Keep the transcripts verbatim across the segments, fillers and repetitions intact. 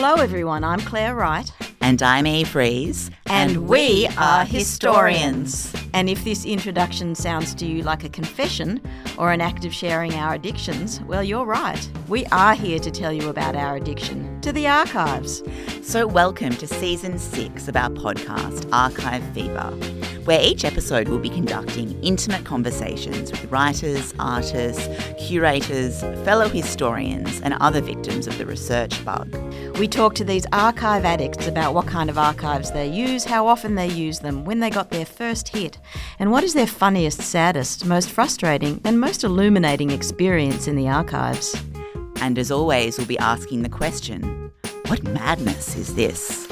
Hello everyone, I'm Claire Wright. And I'm Eve Rees. And, and we are historians. And if this introduction sounds to you like a confession or an act of sharing our addictions, well, you're right. We are here to tell you about our addiction to the archives. So welcome to Season six of our podcast, Archive Fever, where each episode will be conducting intimate conversations with writers, artists, curators, fellow historians and other victims of the research bug. We talk to these archive addicts about what kind of archives they use, how often they use them, when they got their first hit, and what is their funniest, saddest, most frustrating and most illuminating experience in the archives. And as always, we'll be asking the question, what madness is this?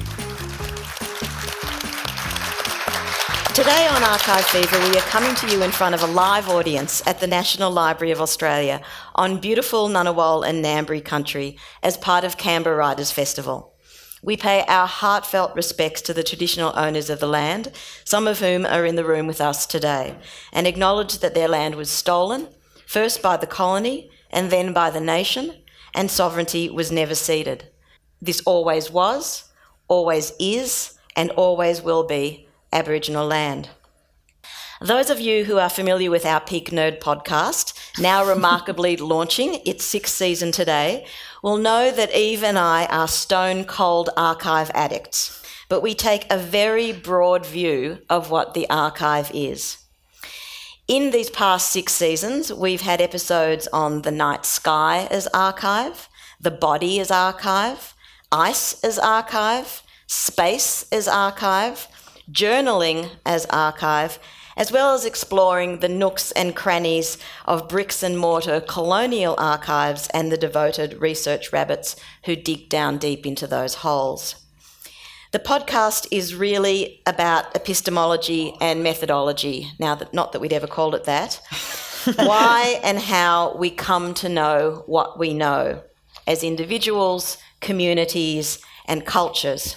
Today on Archive Fever, we are coming to you in front of a live audience at the National Library of Australia on beautiful Ngunnawal and Ngambri country as part of Canberra Writers Festival. We pay our heartfelt respects to the traditional owners of the land, some of whom are in the room with us today, and acknowledge that their land was stolen, first by the colony and then by the nation, and sovereignty was never ceded. This always was, always is, and always will be Aboriginal land. Those of you who are familiar with our Peak Nerd podcast, now remarkably launching its sixth season today, will know that Eve and I are stone cold archive addicts, but we take a very broad view of what the archive is. In these past six seasons, we've had episodes on the night sky as archive, the body as archive, ice as archive, space as archive, journaling as archive, as well as exploring the nooks and crannies of bricks and mortar colonial archives and the devoted research rabbits who dig down deep into those holes. The podcast is really about epistemology and methodology, now that not that we'd ever called it that, why and how we come to know what we know as individuals, communities, and cultures.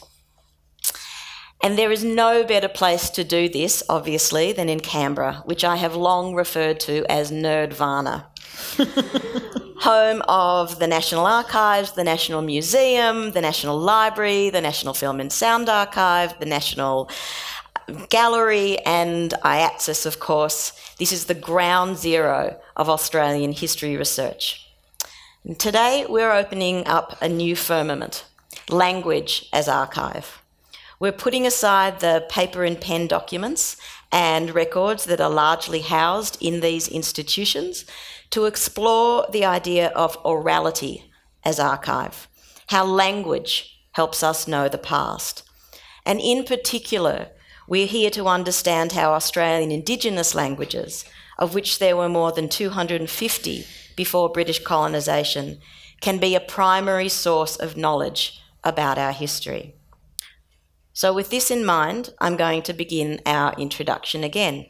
And there is no better place to do this, obviously, than in Canberra, which I have long referred to as Nerdvana. Home of the National Archives, the National Museum, the National Library, the National Film and Sound Archive, the National Gallery, and I A T S I S, of course. This is the ground zero of Australian history research. And today, we're opening up a new firmament, language as archive. We're putting aside the paper and pen documents and records that are largely housed in these institutions to explore the idea of orality as archive, how language helps us know the past. And in particular, we're here to understand how Australian Indigenous languages, of which there were more than two hundred fifty before British colonisation, can be a primary source of knowledge about our history. So with this in mind, I'm going to begin our introduction again.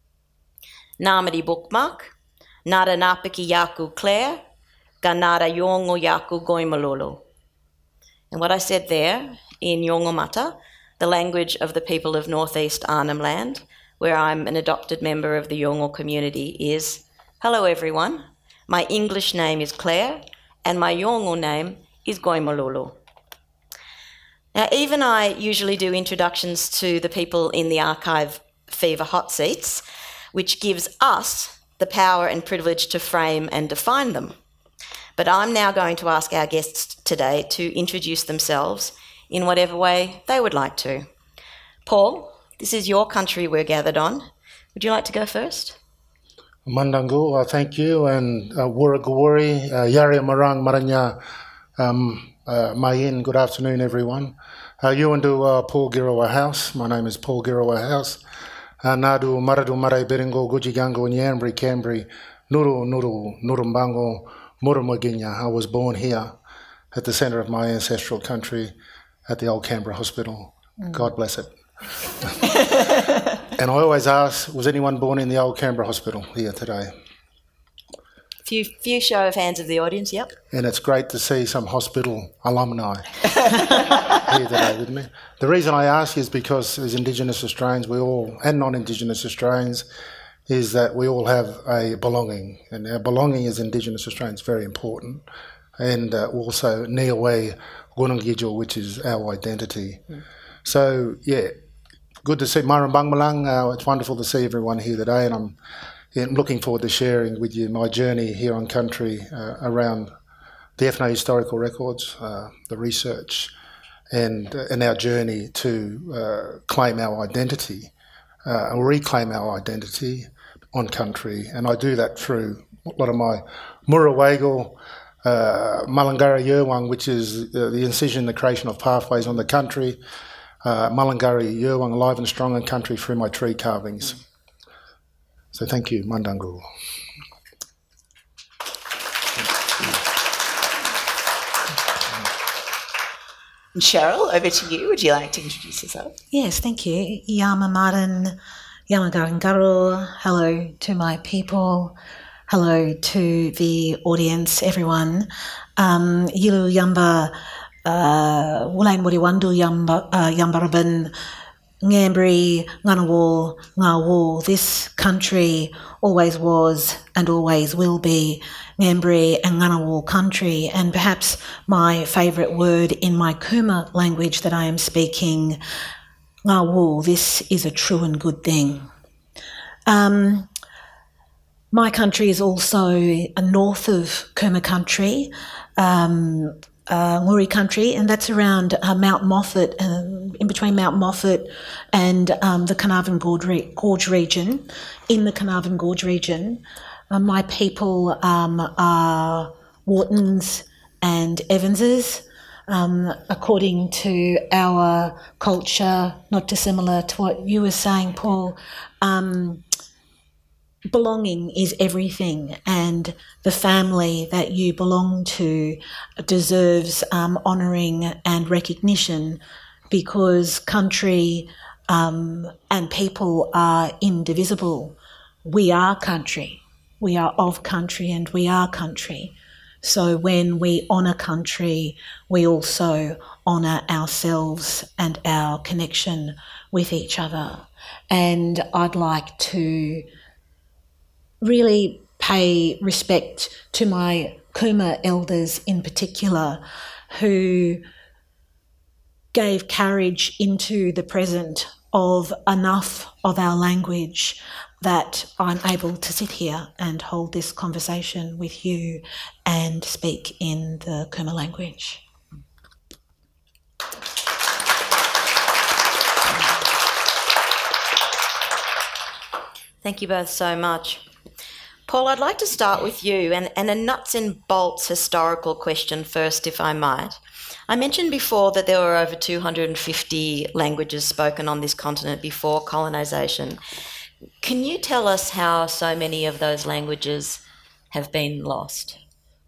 Ngamadi bookmark, nara napiki yaku Claire, ka nara yongo yaku goimalolo. And what I said there, in Yongomata, the language of the people of northeast Arnhem Land, where I'm an adopted member of the Yolngu community, is, hello everyone, my English name is Claire, and my Yolngu name is Goimalolo. Now, Eve and I usually do introductions to the people in the Archive Fever hot seats, which gives us the power and privilege to frame and define them. But I'm now going to ask our guests today to introduce themselves in whatever way they would like to. Paul, this is your country we're gathered on. Would you like to go first? Mandangu, uh, thank you, and Wurrugawuri, uh, Yari Marang Maranya, um, Uh, Mayin, good afternoon, everyone. Uh, you and uh, Paul Girawa House. My name is Paul Girawa House. Uh, Nadu Maradu Marai Beringo, Gujigango, Nyambri, Cambri, Nuru, Nuru, Nurumbango, Murumuginya. I was born here at the centre of my ancestral country at the old Canberra Hospital. Mm. God bless it. And I always ask, was anyone born in the old Canberra Hospital here today? Few, few show of hands of the audience, yep. And it's great to see some hospital alumni here today with me. The reason I ask is because as Indigenous Australians, we all, and non-Indigenous Australians, is that we all have a belonging. And our belonging as Indigenous Australians is very important. and uh, also Niawe Gunungijil, which is our identity. Mm. So, yeah, good to see Marambang Malang. Uh, it's wonderful to see everyone here today, and I'm, yeah, I'm looking forward to sharing with you my journey here on country uh, around the ethno historical records, uh, the research, and uh, and our journey to uh, claim our identity, uh, and reclaim our identity on country. And I do that through a lot of my Murawagal, uh, Mulungurri Yurwang, which is uh, the incision, the creation of pathways on the country, uh, Mulungurri Yurwang, alive and strong in country through my tree carvings. So thank you, Mandangul. And Cheryl, over to you. Would you like to introduce yourself? Yes, thank you. Yama Maran, Yama Garangaro. Hello to my people. Hello to the audience, everyone. Um, Yilu Yamba, Wulain Wuriwandu Yamba, Yambaraban, Ngambri, Ngunnawal, Ngawul. This country always was and always will be Ngambri and Ngunnawal country, and perhaps my favourite word in my Kuma language that I am speaking, Ngawul. This is a true and good thing. Um, my country is also north of Kuma country, um, Uh, Nguri country, and that's around uh, Mount Moffat, uh, in between Mount Moffat and um, the Carnarvon Gorge, re- Gorge region. In the Carnarvon Gorge region, uh, my people um, are Whartons and Evanses. Um, according to our culture, not dissimilar to what you were saying, Paul, um, belonging is everything, and the family that you belong to deserves um, honouring and recognition, because country um, and people are indivisible. We are country, we are of country, and we are country. So when we honour country, we also honour ourselves and our connection with each other. And I'd like to really pay respect to my Kuma elders in particular, who gave courage into the present of enough of our language that I'm able to sit here and hold this conversation with you and speak in the Kuma language. Thank you both so much. Paul, I'd like to start with you and, and a nuts and bolts historical question first, if I might. I mentioned before that there were over two hundred fifty languages spoken on this continent before colonisation. Can you tell us how so many of those languages have been lost?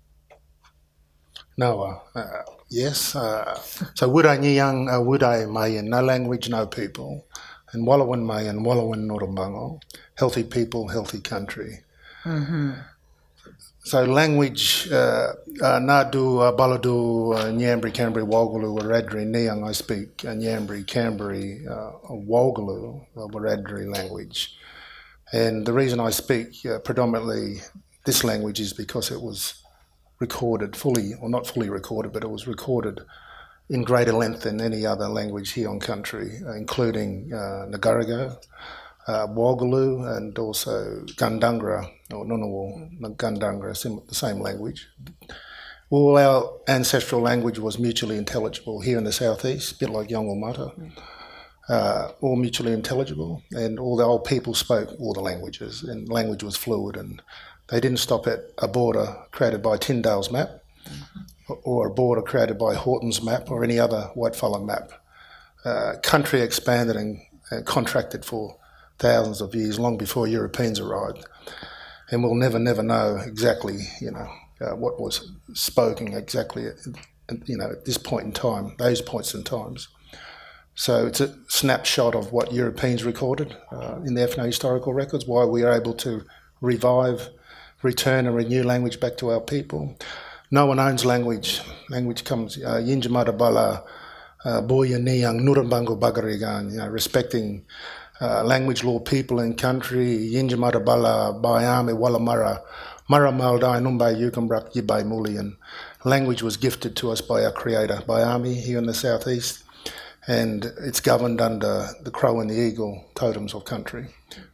No, uh, uh, yes. Uh, so Wurai Nyang, uh, Wurai Mayan, no language, no people. And Wallawan Mayan, Wallawan Norambango, healthy people, healthy country. Mm-hmm. So language, uh, uh, Nadu, uh, Baladu, uh, Nyambri, Canberry, Walgaloo, Wiradjuri, Niang, I speak uh, Nyambri, Canberry, uh, Walgaloo, uh, Wiradjuri language. And the reason I speak uh, predominantly this language is because it was recorded fully, or not fully recorded, but it was recorded in greater length than any other language here on country, uh, including uh, Ngarigo, uh, Walgaloo, and also Gundungra, or Ngunnawal, Gundungra, the same language. All our ancestral language was mutually intelligible here in the southeast, a bit like Yolngu Matha, uh, all mutually intelligible, and all the old people spoke all the languages, and language was fluid, and they didn't stop at a border created by Tyndale's map, mm-hmm. or a border created by Horton's map, or any other whitefellow map. Uh, country expanded and uh, contracted for thousands of years, long before Europeans arrived. And we'll never, never know exactly, you know, uh, what was spoken exactly, at, you know, at this point in time, those points in times. So it's a snapshot of what Europeans recorded uh, in the ethno-historical records, why we are able to revive, return and renew language back to our people. No one owns language. Language comes, Yinjamata Bala, Boya Niyang, Nurambango Bagarigan, you know, respecting Uh, language, law, people and country, Yinjamata Bala, Bayame, Wallamara, Mara Maldai, Numbay, Yukambrak, Yibay Mulian. language was gifted to us by our Creator, by Ami here in the southeast, and it's governed under the crow and the eagle totems of country.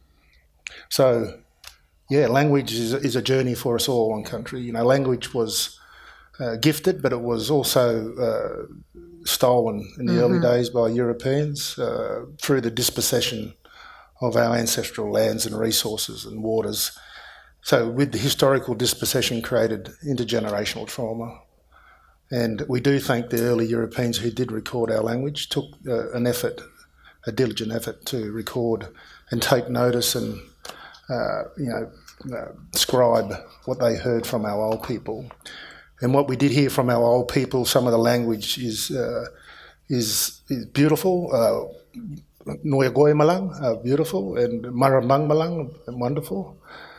So, yeah, language is, is a journey for us all on country. You know, language was uh, gifted, but it was also uh, stolen in the mm-hmm. early days by Europeans uh, through the dispossession of our ancestral lands and resources and waters. So with the historical dispossession created intergenerational trauma. And we do thank the early Europeans who did record our language, took uh, an effort, a diligent effort to record and take notice and, uh, you know, uh, scribe what they heard from our old people. And what we did hear from our old people, some of the language is uh, is, is beautiful. Uh, Noyagoy Malang, uh, beautiful, and Marambang Malang, wonderful.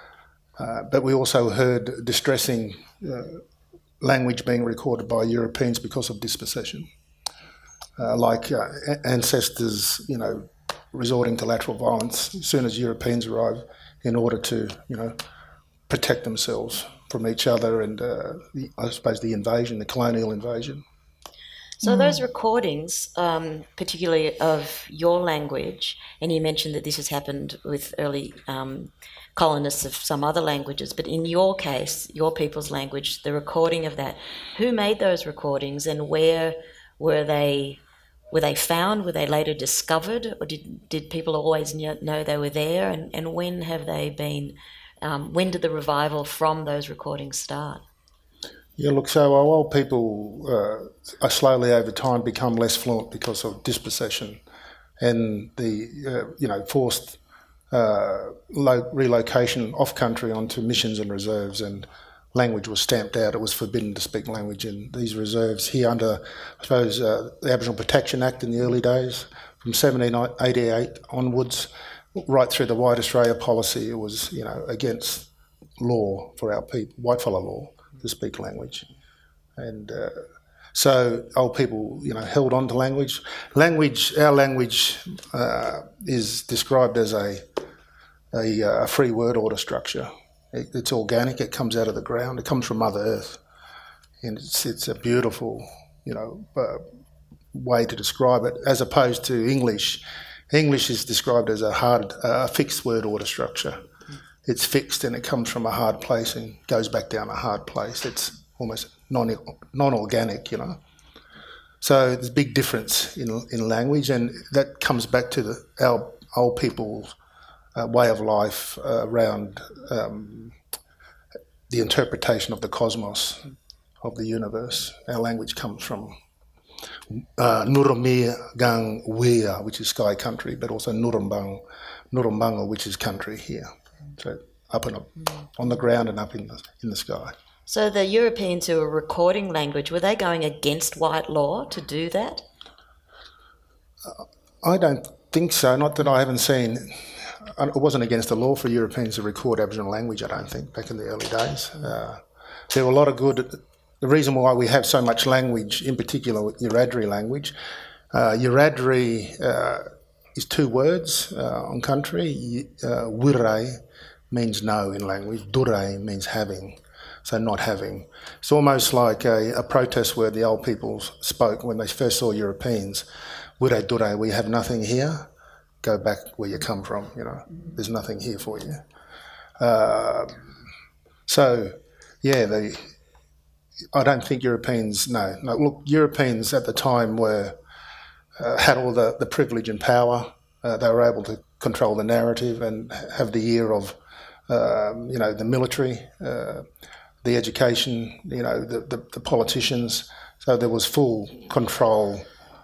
Uh, but we also heard distressing uh, language being recorded by Europeans because of dispossession, uh, like uh, ancestors, you know, resorting to lateral violence as soon as Europeans arrive in order to, you know, protect themselves from each other and, uh, the, I suppose, the invasion, the colonial invasion. So those recordings, um, particularly of your language, and you mentioned that this has happened with early um, colonists of some other languages, but in your case, your people's language, the recording of that, who made those recordings and where were they were they found? Were they later discovered? Or did, did people always know they were there? And, and when have they been, um, when did the revival from those recordings start? Yeah, look, so our old people uh, are slowly over time become less fluent because of dispossession and the, uh, you know, forced uh, lo- relocation off-country onto missions and reserves, and language was stamped out. It was forbidden to speak language in these reserves here under, I suppose, uh, the Aboriginal Protection Act in the early days, from seventeen eighty-eight onwards, right through the White Australia policy. It was, you know, against law for our people, whitefellow law, to speak language. And uh, so old people, you know, held on to language. Language, our language uh, is described as a, a, a free word order structure. It, it's organic, it comes out of the ground, it comes from Mother Earth. And it's, it's a beautiful, you know, uh, way to describe it, as opposed to English. English is described as a hard, uh, fixed word order structure. It's fixed and it comes from a hard place and goes back down a hard place. It's almost non, non-organic, you know. So there's a big difference in in language, and that comes back to the, our old people's uh, way of life uh, around um, the interpretation of the cosmos, of the universe. Our language comes from uh, Nurumia Gang Wea, which is sky country, but also Nurumbang, Nurumbanga, which is country here. So up and up, on the ground and up in the, in the sky. So the Europeans who were recording language, were they going against white law to do that? Uh, I don't think so, not that I haven't seen. It wasn't against the law for Europeans to record Aboriginal language, I don't think, back in the early days. Uh, there were a lot of good... The reason why we have so much language, in particular Wiradjuri language, uh, Wiradjuri uh, is two words uh, on country. Uh, Wirai means no in language, Durai means having, so not having. It's almost like a, a protest word the old people spoke when they first saw Europeans. Wirai Durai, we have nothing here, go back where you come from, you know, there's nothing here for you. Uh, so, yeah, they, I don't think Europeans, no, no, look, Europeans at the time were, uh, had all the, the privilege and power. Uh, they were able to control the narrative and have the ear of, um, you know, the military, uh, the education, you know, the, the, the politicians. So there was full control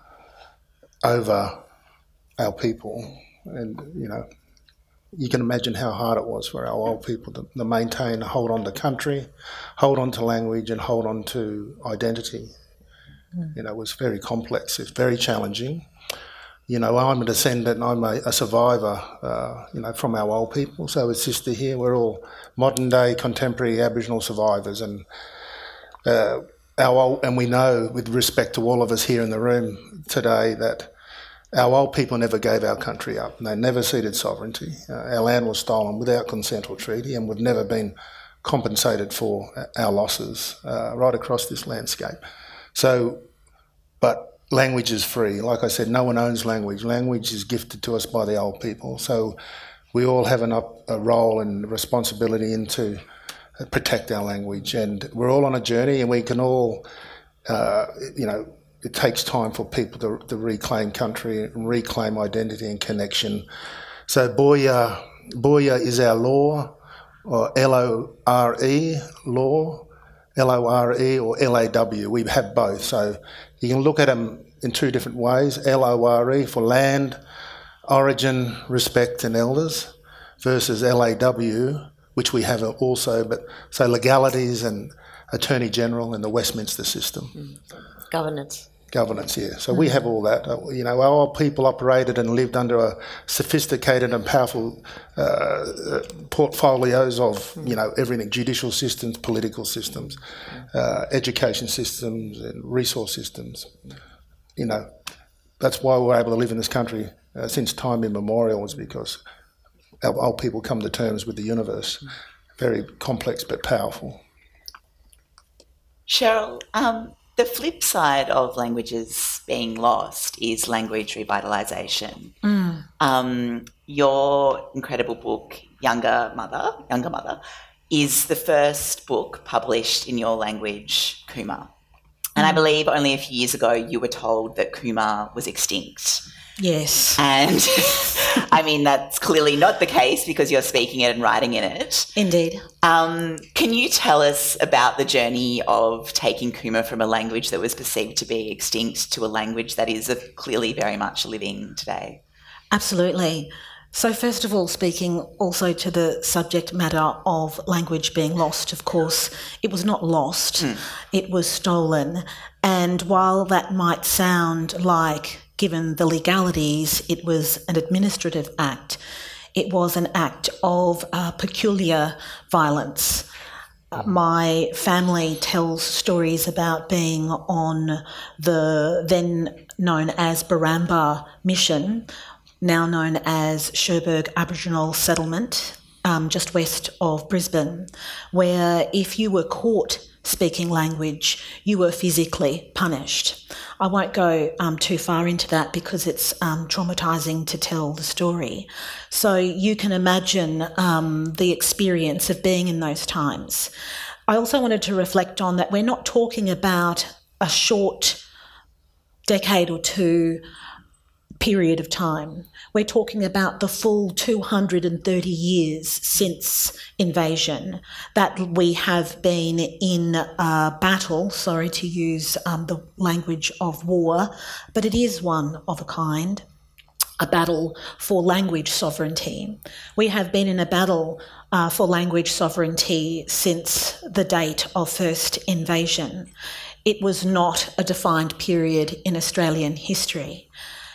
over our people. And, you know, you can imagine how hard it was for our old people to, to maintain, hold on to country, hold on to language and hold on to identity. Mm. You know, it was very complex. It's very challenging. You know, I'm a descendant, I'm a, a survivor, uh, you know, from our old people. So is Sister here. We're all modern-day, contemporary Aboriginal survivors. And uh, our old, and we know, with respect to all of us here in the room today, that our old people never gave our country up. They never ceded sovereignty. Uh, our land was stolen without consent or treaty, and we've never been compensated for our losses uh, right across this landscape. So, but language is free. Like I said, no one owns language. Language is gifted to us by the old people. So we all have an up, a role and responsibility into protect our language. And we're all on a journey, and we can all, uh, you know, it takes time for people to, to reclaim country, reclaim identity and connection. So Boya, Boya is our law, or L O R E, law, L O R E or L A W. We have both. So you can look at them in two different ways. L O R E for land, origin, respect and elders, versus L A W, which we have also, but so legalities and Attorney General and the Westminster system. Mm. Governance. Governance, yeah. So mm. we have all that. Uh, you know, our people operated and lived under a sophisticated and powerful uh, portfolios of, mm. you know, everything, judicial systems, political systems, uh, education systems and resource systems. You know, that's why we're able to live in this country uh, since time immemorial, was because our old people come to terms with the universe. Very complex but powerful. Cheryl, um, the flip side of languages being lost is language revitalisation. Mm. Um, your incredible book, Younger Mother, Younger Mother, is the first book published in your language, Kuma. And I believe only a few years ago you were told that Kuma was extinct. Yes. And I mean, that's clearly not the case because you're speaking it and writing in it. Indeed. Um, can you tell us about the journey of taking Kuma from a language that was perceived to be extinct to a language that is clearly very much living today? Absolutely. So first of all, speaking also to the subject matter of language being lost, of course, it was not lost, mm. it was stolen. And while that might sound like, given the legalities, it was an administrative act, it was an act of uh, peculiar violence. Uh, my family tells stories about being on the then known as Barambah mission, now known as Cherbourg Aboriginal Settlement, um, just west of Brisbane, where if you were caught speaking language, you were physically punished. I won't go um, too far into that because it's um, traumatising to tell the story. So you can imagine um, the experience of being in those times. I also wanted to reflect on that we're not talking about a short decade or two period of time. We're talking about the full two hundred thirty years since invasion that we have been in a battle, sorry to use um, the language of war, but it is one of a kind, a battle for language sovereignty. We have been in a battle uh, for language sovereignty since the date of first invasion. It was not a defined period in Australian history.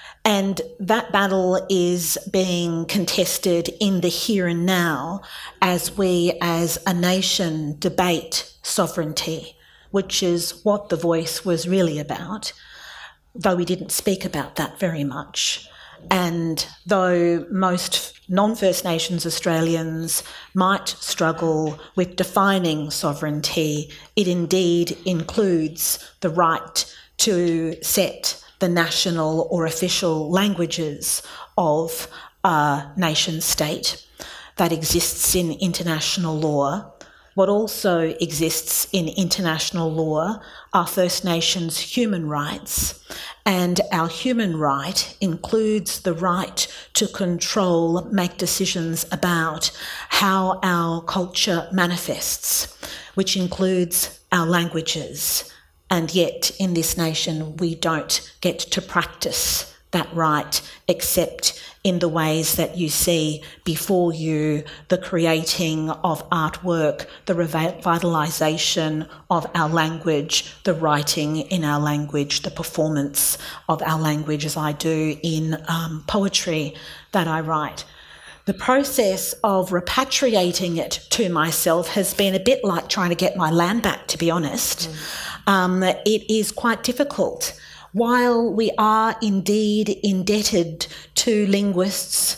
And that battle is being contested in the here and now as we as a nation debate sovereignty, which is what The Voice was really about, though we didn't speak about that very much. And though most non-First Nations Australians might struggle with defining sovereignty, it indeed includes the right to set the national or official languages of a nation state that exists in international law. What also exists in international law are First Nations human rights, and our human right includes the right to control, make decisions about how our culture manifests, which includes our languages. And yet in this nation we don't get to practice that right except in the ways that you see before you, the creating of artwork, the revitalisation of our language, the writing in our language, the performance of our language as I do in um, poetry that I write. The process of repatriating it to myself has been a bit like trying to get my land back, to be honest. Mm. Um, it is quite difficult. While we are indeed indebted to linguists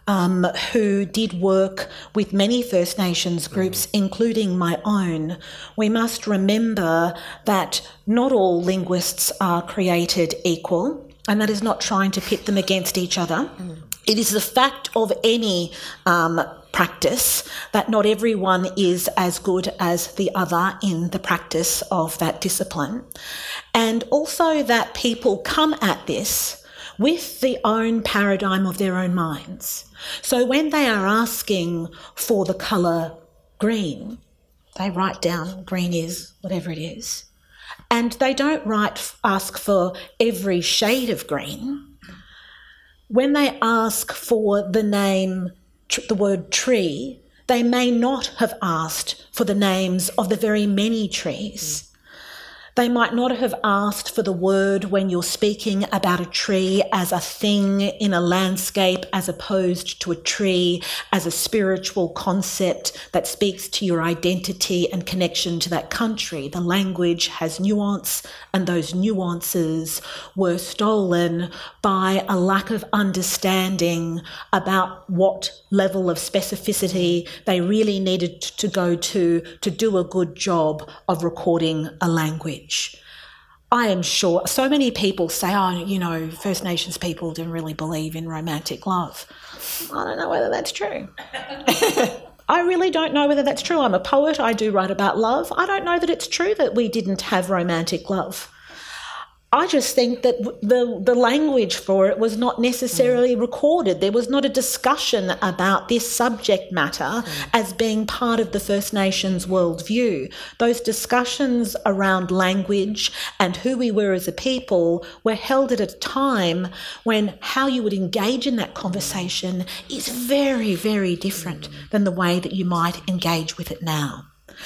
um, who did work with many First Nations groups, including my own, we must remember that not all linguists are created equal, and that is not trying to pit them against each other. Mm. It is the fact of any um, practice that not everyone is as good as the other in the practice of that discipline. And also that people come at this with the own paradigm of their own minds. So when they are asking for the colour green, they write down green is whatever it is. And they don't write ask for every shade of green. When they ask for the name, tr- the word tree, they may not have asked for the names of the very many trees. They might not have asked for the word when you're speaking about a tree as a thing in a landscape as opposed to a tree as a spiritual concept that speaks to your identity and connection to that country. The language has nuance, and those nuances were stolen by a lack of understanding about what level of specificity they really needed to go to to do a good job of recording a language. I am sure so many people say, oh, you know, First Nations people didn't really believe in romantic love. I don't know whether that's true. I really don't know whether that's true. I'm a poet. I do write about love. I don't know that it's true that we didn't have romantic love. I just think that the, the language for it was not necessarily mm. recorded. There was not a discussion about this subject matter mm. as being part of the First Nations worldview. Those discussions around language and who we were as a people were held at a time when how you would engage in that conversation is very, very different mm. than the way that you might engage with it now.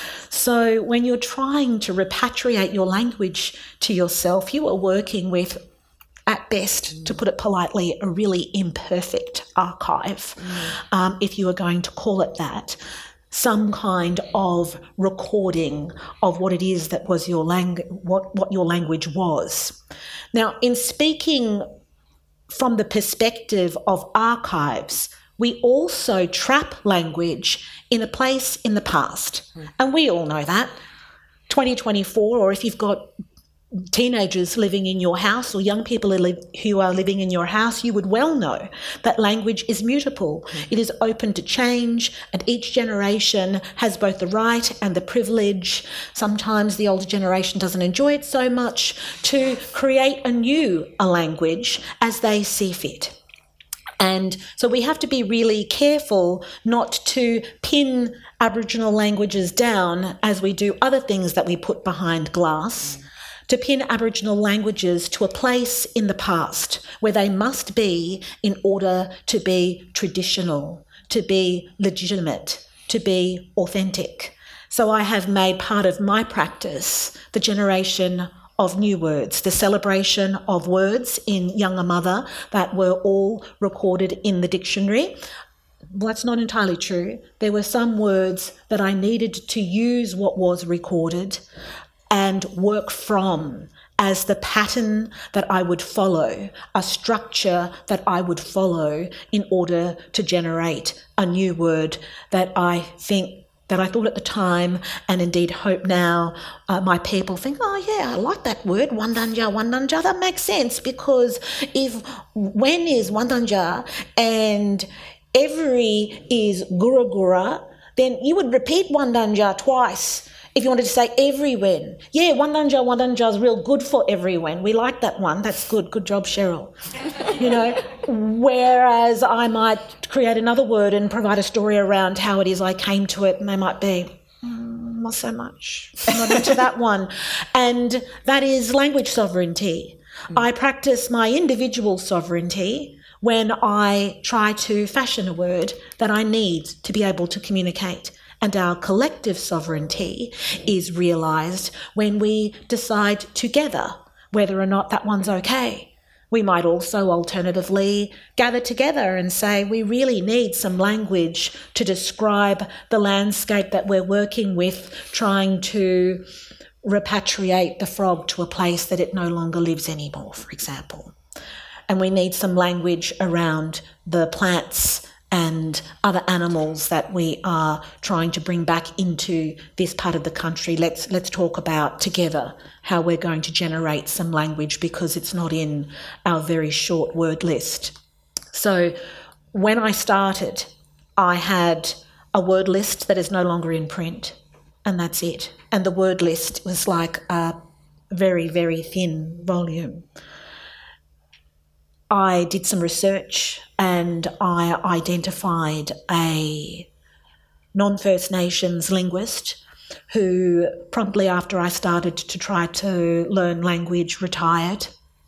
So when you're trying to repatriate your language to yourself, you are working with, at best, to put it politely, a really imperfect archive, mm. um, if you are going to call it that, some kind of recording of what it is that was your lang- what, what your language was. Now, in speaking from the perspective of archives, we also trap language in a place in the past. Mm. And we all know that. twenty twenty-four, or if you've got teenagers living in your house or young people who are living in your house, you would well know that language is mutable. Mm. It is open to change, and each generation has both the right and the privilege. Sometimes the older generation doesn't enjoy it so much, to create anew a language as they see fit. And so we have to be really careful not to pin Aboriginal languages down as we do other things that we put behind glass, mm. to pin Aboriginal languages to a place in the past where they must be in order to be traditional, to be legitimate, to be authentic. So I have made part of my practice the generation of new words, the celebration of words in Yangamother that were all recorded in the dictionary. Well, that's not entirely true. There were some words that I needed to use what was recorded and work from as the pattern that I would follow, a structure that I would follow in order to generate a new word that I think that I thought at the time, and indeed hope now, uh, my people think, oh yeah, I like that word, Wandanja, Wandanja. That makes sense, because if when is Wandanja and every is Gura Gura, then you would repeat Wandanja twice if you wanted to say everywhen. Yeah, Wandanja, Wandanja is real good for everywhen. We like that one. That's good. Good job, Cheryl. You know, whereas I might create another word and provide a story around how it is I came to it, and they might be, mm, not so much. I'm not into that one. And that is language sovereignty. Mm. I practice my individual sovereignty when I try to fashion a word that I need to be able to communicate. And our collective sovereignty is realised when we decide together whether or not that one's okay. We might also alternatively gather together and say we really need some language to describe the landscape that we're working with, trying to repatriate the frog to a place that it no longer lives anymore, for example. And we need some language around the plants and other animals that we are trying to bring back into this part of the country. Let's let's talk about together how we're going to generate some language, because it's not in our very short word list. So when I started, I had a word list that is no longer in print, and that's it. And the word list was like a very, very thin volume. I did some research and I identified a non-First Nations linguist who, promptly after I started to try to learn language, retired.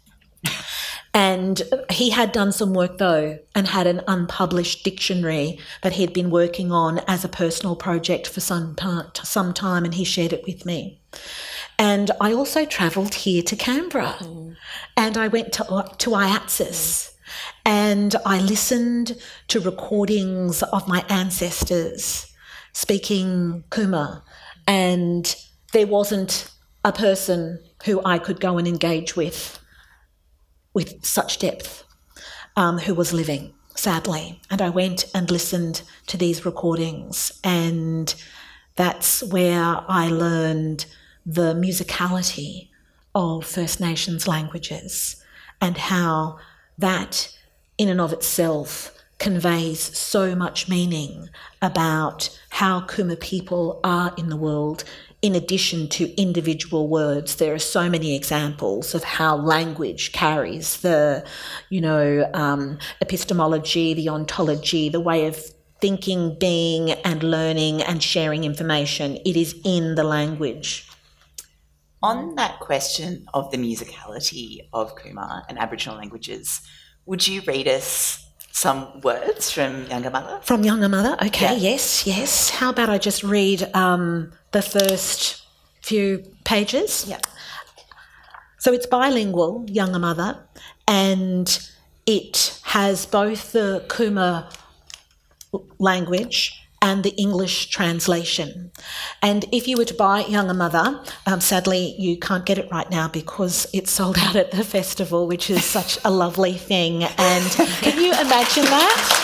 And he had done some work though, and had an unpublished dictionary that he'd been working on as a personal project for some some time, and he shared it with me. And I also travelled here to Canberra, mm. and I went to to I A T S I S, mm. and I listened to recordings of my ancestors speaking Kuma, and there wasn't a person who I could go and engage with with such depth, um, who was living, sadly. And I went and listened to these recordings, and that's where I learned the musicality of First Nations languages and how that in and of itself conveys so much meaning about how Kuma people are in the world. In addition to individual words, there are so many examples of how language carries the, you know, um, epistemology, the ontology, the way of thinking, being and learning and sharing information. It is in the language. On that question of the musicality of Kuma and Aboriginal languages, would you read us some words from Younger Mother? From Younger Mother? Okay, yeah. yes, yes. How about I just read um, the first few pages? Yeah. So it's bilingual, Younger Mother, and it has both the Kuma language and the English translation. And if you were to buy Younger Mother, um, sadly you can't get it right now because it's sold out at the festival, which is such a lovely thing. And can you imagine that?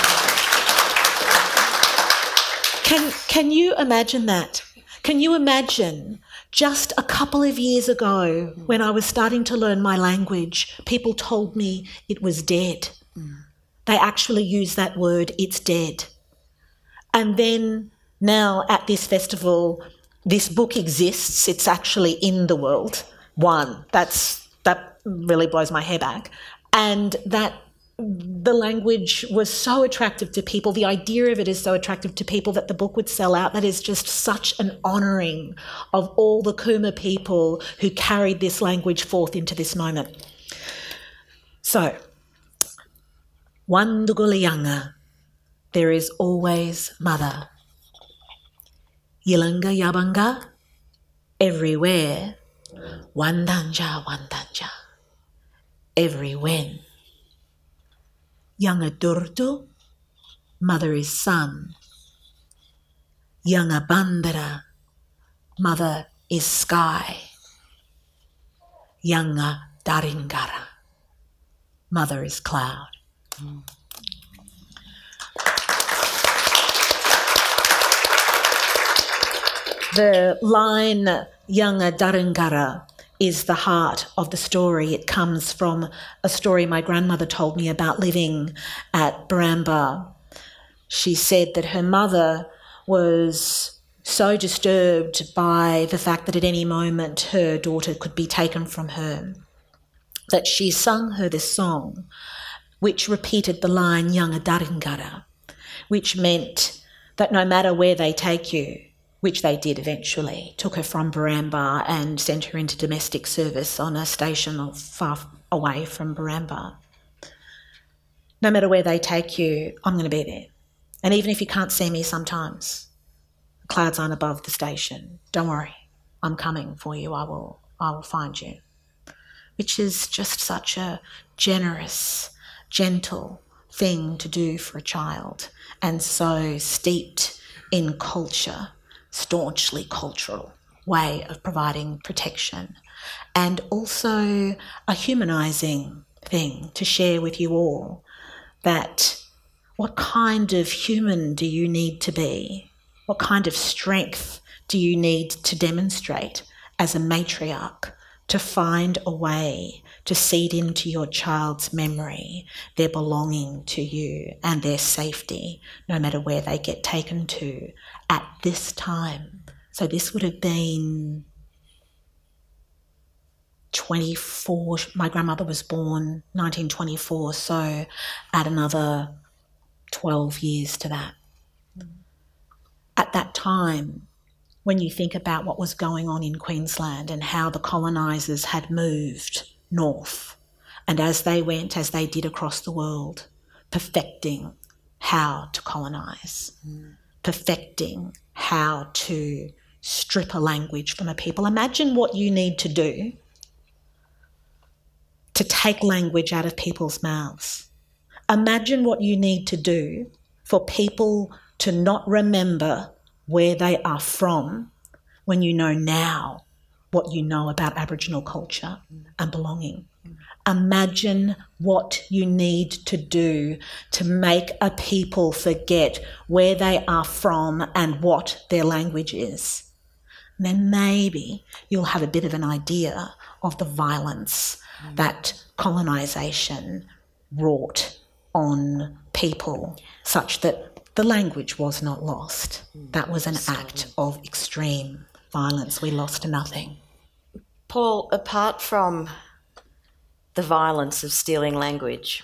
Can, can you imagine that? Can you imagine just a couple of years ago when I was starting to learn my language, people told me it was dead. Mm. They actually use that word, it's dead. And then now at this festival, this book exists. It's actually in the world. One, that's that really blows my hair back. And that the language was so attractive to people. The idea of it is so attractive to people that the book would sell out. That is just such an honouring of all the Kuma people who carried this language forth into this moment. So, Wanduguliyanga. There is always mother. Yilanga Yabanga, everywhere. Wandanja, Wandanja, every when. Yanga Durtu, mother is sun. Yanga Bandara, mother is sky. Yanga Daringara, mother is cloud. Mm. The line, Yanga Darangara, is the heart of the story. It comes from a story my grandmother told me about living at Barambah. She said that her mother was so disturbed by the fact that at any moment her daughter could be taken from her, that she sung her this song, which repeated the line, Yanga Darangara, which meant that no matter where they take you, which they did eventually, took her from Barambah and sent her into domestic service on a station far away from Barambah. No matter where they take you, I'm going to be there. And even if you can't see me sometimes, the clouds aren't above the station. Don't worry, I'm coming for you. I will, I will find you. Which is just such a generous, gentle thing to do for a child, and so steeped in culture, staunchly cultural way of providing protection, and also a humanising thing to share with you all, that What kind of human do you need to be? What kind of strength do you need to demonstrate as a matriarch to find a way to seed into your child's memory their belonging to you and their safety, no matter where they get taken to at this time? So this would have been twenty-four, my grandmother was born nineteen twenty-four, so add another twelve years to that. At that time, when you think about what was going on in Queensland and how the colonisers had moved north, and as they went, as they did across the world, perfecting how to colonise, mm. perfecting how to strip a language from a people. Imagine what you need to do to take language out of people's mouths. Imagine what you need to do for people to not remember where they are from when you know now what you know about Aboriginal culture and belonging. Imagine what you need to do to make a people forget where they are from and what their language is. And then maybe you'll have a bit of an idea of the violence mm. that colonisation wrought on people, such that the language was not lost. That was an act of extreme violence. We lost nothing. Paul, apart from the violence of stealing language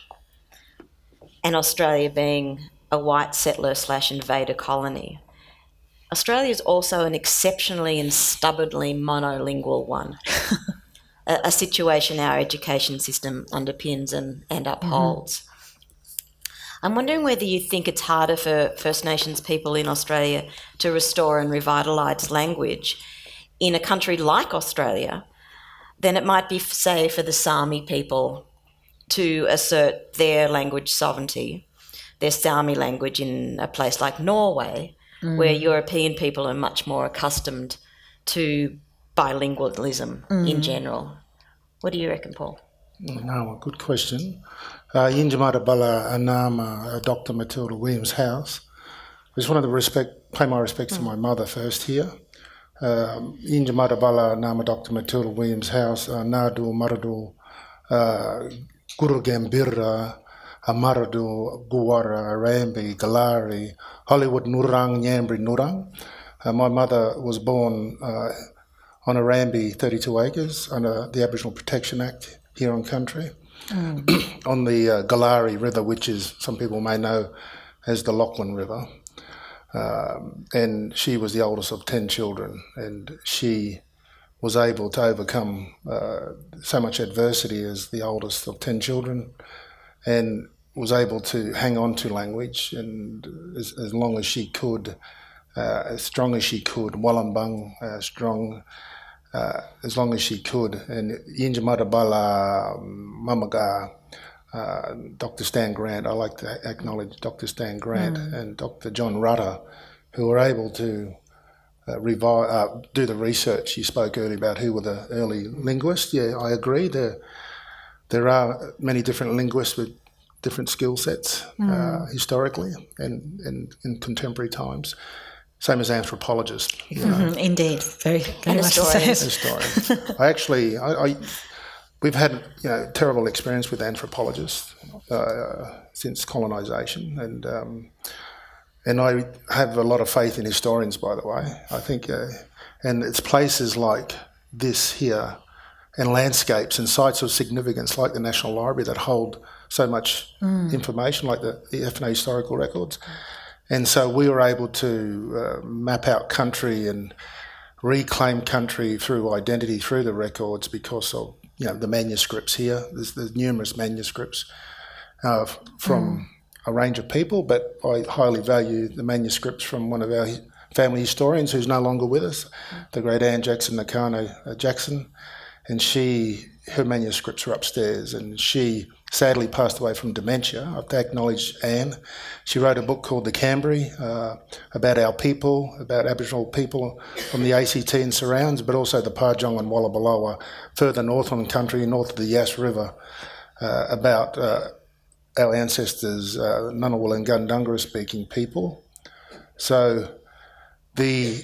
and Australia being a white settler slash invader colony, Australia is also an exceptionally and stubbornly monolingual one, a, a situation our education system underpins and, and upholds. Mm-hmm. I'm wondering whether you think it's harder for First Nations people in Australia to restore and revitalise language in a country like Australia than it might be, say, for the Sami people to assert their language sovereignty, their Sami language in a place like Norway, mm. where European people are much more accustomed to bilingualism mm. in general. What do you reckon, Paul? No, good question. Uh, Yinjamata Bala Anama, uh, Doctor Matilda Williams' house. I just wanted to respect, pay my respects mm. to my mother first here. Yinjamata Bala Anama, Doctor Matilda Williams' house, uh, Nadu Maradu, uh, Guru Gambira, Amaradu, Guwara, Rambi, Galari, Hollywood Nurang, Nyambri Nurang. Uh, my mother was born uh, on Arambi, thirty-two acres, under the Aboriginal Protection Act here on country, mm. on the uh, Galari River, which is, some people may know as the Lachlan River. Um, and she was the oldest of ten children, and she was able to overcome uh, so much adversity as the oldest of ten children, and was able to hang on to language, and as, as long as she could, uh, as strong as she could, Wallumbung, uh, strong, uh, as long as she could. And Yinjamata Bala, Mamaga, uh, Doctor Stan Grant, I like to acknowledge Doctor Stan Grant mm. and Doctor John Rutter, who were able to uh, revive, uh, do the research. You spoke earlier about who were the early linguists. Yeah, I agree. There, there are many different linguists with different skill sets mm. uh, historically and, and in contemporary times. Same as anthropologists. You know. Mm-hmm, indeed, very, very much so. Historians. I actually, I, I, we've had you know terrible experience with anthropologists uh, since colonisation, and um, and I have a lot of faith in historians. By the way, I think, uh, and it's places like this here, and landscapes and sites of significance like the National Library that hold so much mm. information, like the, the F N A historical records. And so we were able to uh, map out country and reclaim country through identity, through the records, because of you know the manuscripts here. There's, there's numerous manuscripts uh, from mm. a range of people, but I highly value the manuscripts from one of our family historians who's no longer with us, the great Anne Jackson Nakano uh, Jackson, and she, her manuscripts are upstairs, and she sadly passed away from dementia. I have to acknowledge Anne. She wrote a book called The Cambry, uh, about our people, about Aboriginal people from the A C T and surrounds, but also the Parjong and Wallabaloa, further north on country, north of the Yass River, uh, about uh, our ancestors, uh, Ngunnawal and Gundungurra speaking people. So the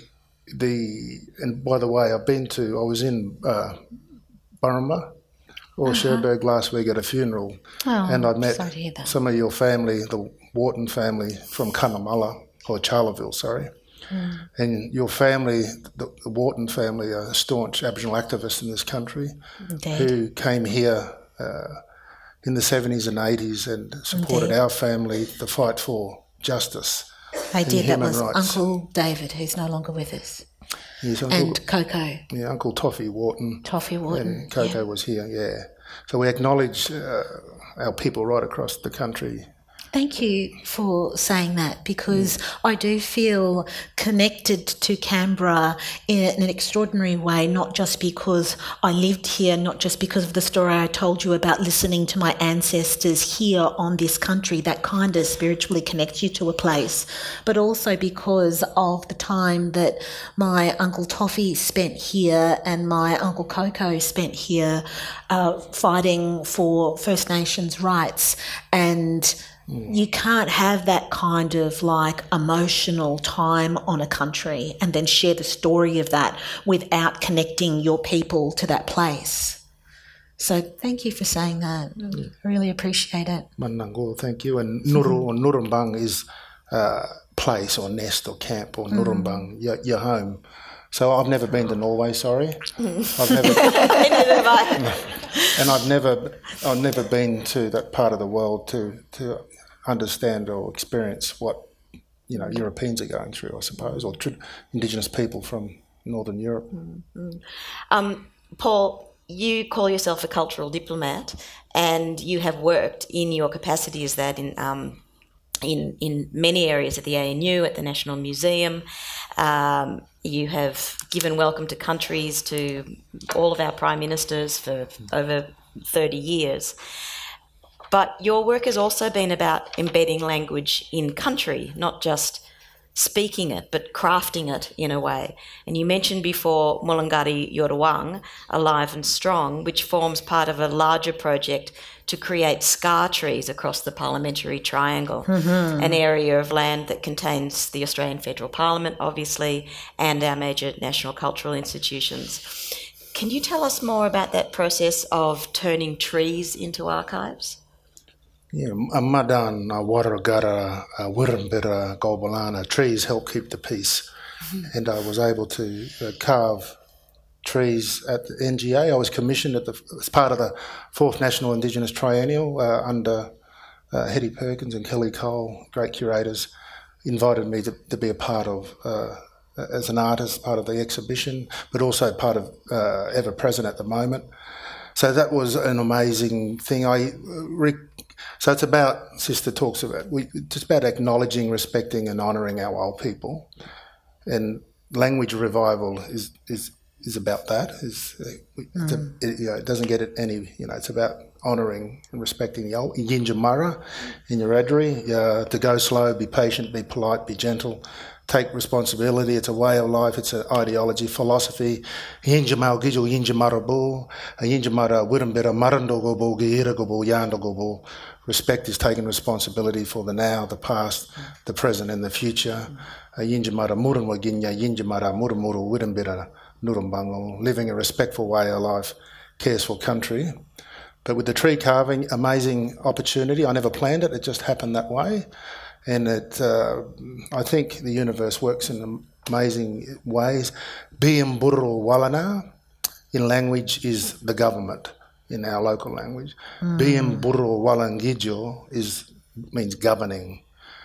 the and by the way, I've been to. I was in uh, Burrumba or uh-huh. Cherbourg last week at a funeral, oh, and I met sorry to hear that. some of your family, the Wharton family from Cunnamulla or Charleville, sorry. Mm. And your family, the, the Wharton family, are staunch Aboriginal activists in this country. Indeed. Who came here uh, in the seventies and eighties and supported Indeed. Our family, the fight for justice. They did. That was rights. Uncle David, who's no longer with us. Yes, Uncle, and Coco. Yeah, Uncle Toffee Wharton. Toffee Wharton. And Coco yeah. was here, yeah. So we acknowledge uh, our people right across the country. Thank you for saying that, because mm. I do feel connected to Canberra in an extraordinary way, not just because I lived here, not just because of the story I told you about listening to my ancestors here on this country, that kind of spiritually connects you to a place, but also because of the time that my Uncle Toffee spent here and my Uncle Coco spent here uh, fighting for First Nations rights. And you can't have that kind of like emotional time on a country and then share the story of that without connecting your people to that place. So thank you for saying that. Yeah. I really appreciate it. Manango, thank you. And Nuru or Nurumbang is a place or nest or camp or Nurumbang, mm. your, your home. So I've never been to Norway, sorry. Mm. I've never, neither have I. And I've never, I've never been to that part of the world to to understand or experience what, you know, Europeans are going through, I suppose, or tr- Indigenous people from Northern Europe. Mm-hmm. Um, Paul, you call yourself a cultural diplomat, and you have worked in your capacity as that in um, in in many areas at the A N U, at the National Museum. Um, you have given welcome to countries to all of our prime ministers for over thirty years. But your work has also been about embedding language in country, not just speaking it, but crafting it in a way. And you mentioned before Mulungari Yorawang, Alive and Strong, which forms part of a larger project to create scar trees across the Parliamentary Triangle, mm-hmm. an area of land that contains the Australian Federal Parliament, obviously, and our major national cultural institutions. Can you tell us more about that process of turning trees into archives? Yeah, Madan, Warragara, Wirrambira, Gobalana, trees help keep the peace. Mm-hmm. And I was able to uh, carve trees at the N G A. I was commissioned at the, as part of the fourth National Indigenous Triennial uh, under uh, Hetty Perkins and Kelly Cole, great curators, invited me to, to be a part of, uh, as an artist, part of the exhibition, but also part of uh, Ever Present at the moment. So that was an amazing thing. I re- So it's about, Sister talks about, we, it's about acknowledging, respecting and honouring our old people. And language revival is is, is about that. Is it's a, it, you know, it doesn't get it any, you know, it's about honouring and respecting the old. Yinjamara in Wiradjuri, uh, to go slow, be patient, be polite, be gentle, take responsibility. It's a way of life, it's an ideology, philosophy. Yinjamal gijul yinjamarabu, yinjamara wirambira marandogobu, giiragobu, yandogobu. Respect is taking responsibility for the now, the past, the present and the future. Yinjamara muranwa ginya, yinjamara muramuru wirambira nurumbango. Living a respectful way of life, cares for country. But with the tree carving, amazing opportunity. I never planned it, it just happened that way. And it, uh, I think the universe works in amazing ways. Biamburu Walana in language is the government, in our local language. Mm. Biamburu Walangijo is means governing.